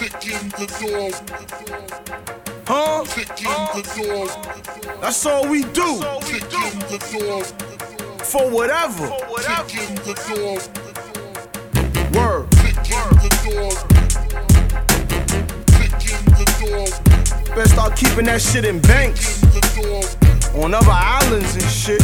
Huh? That's all we do. For whatever. Word. Better start keeping that shit in banks. On other islands and shit.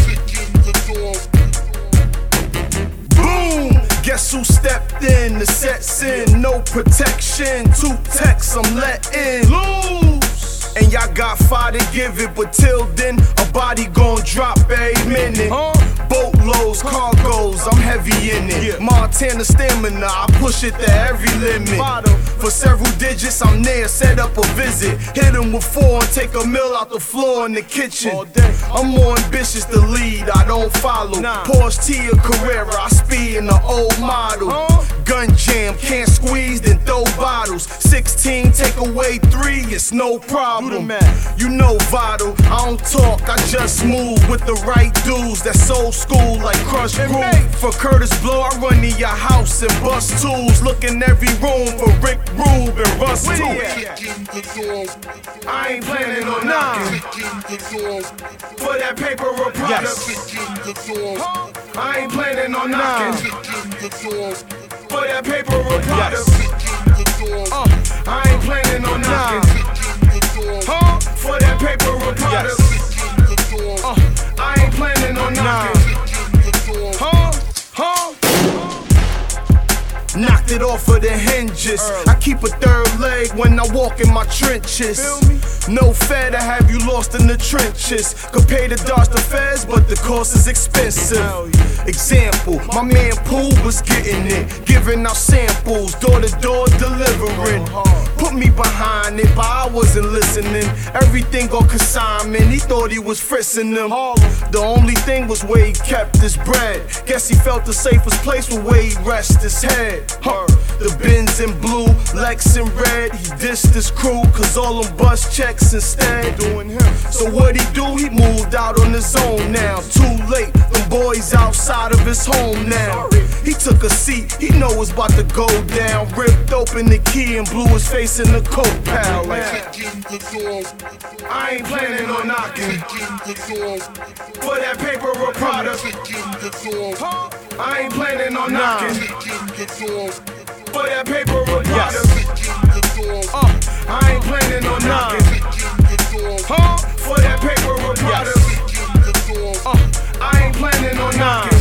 Boom! Guess who stepped in? The set's in. No protection. 2 texts I'm letting loose. And y'all got fire to give it, but till then, a body gon' drop every minute. Boatloads, cargoes, I'm heavy in it. Montana stamina, I push it to every limit. For several digits, I'm there, set up a visit. Hit 'em with 4 and take a meal out the floor in the kitchen. I'm more ambitious to lead, I don't follow. Porsche Tia Carrera, I speed in the old model. Gun jam, can't squeeze, then throw bottles. 16, take away 3, it's no problem. You know Vital, I don't talk, I just move with the right dudes. That's old school like Crush Groove. For Curtis Blow, I run to your house and bust tools. Look in every room for Rick Rube and Russ too. I ain't planning on knocking for that paper or product. I ain't planning on knocking for that paper or product. I ain't planning on knocking for that paper or product. I ain't planning on knocking. Knocked it off of the hinges. I keep a 3rd leg when I walk in my trenches. No fair to have you lost in the trenches. Could pay to dodge the feds, but the cost is expensive. Example, my man Pooh was getting it, giving out samples, door to door delivering. Put me behind it, but I wasn't listening. Everything on consignment, he thought he was frissing them. The only thing was where he kept his bread. Guess he felt the safest place was where he rest his head. The Benz in blue, Lex in red. He dissed his crew, cause all them bus checks instead. So what he do? He moved out on his own now. Too late, them boys outside of his home now. He took a seat, he know it's about to go down. Ripped open the key and blew his face in the coke pal. I ain't planning on knocking for that paper or product. I ain't planning on knocking for that paper or product. I ain't planning on knocking for that paper or product. I ain't planning on knocking.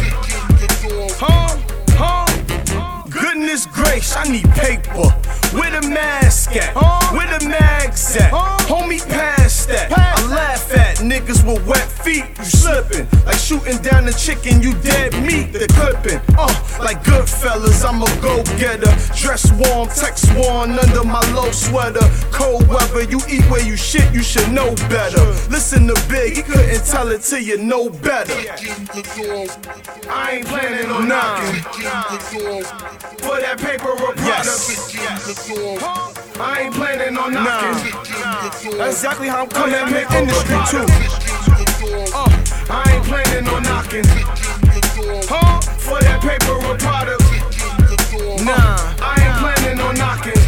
Goodness gracious, I need paper. Where the mask at? Where the mags at? Homie, pass that. I laugh at niggas with wet feet. You slipping like shooting down a chicken. You dead meat. The clipping. Like Goodfellas, I'm a go-getter. Dress warm, text worn under my low sweater. Cold weather, you eat where you shit. You should know better. Listen to Big, he couldn't tell it till you know better. I ain't planning on knocking for that paper or product. I ain't planning on knocking. That's exactly how I'm coming at the industry too. I ain't planning on knocking for that paper or product. I ain't planning on knocking.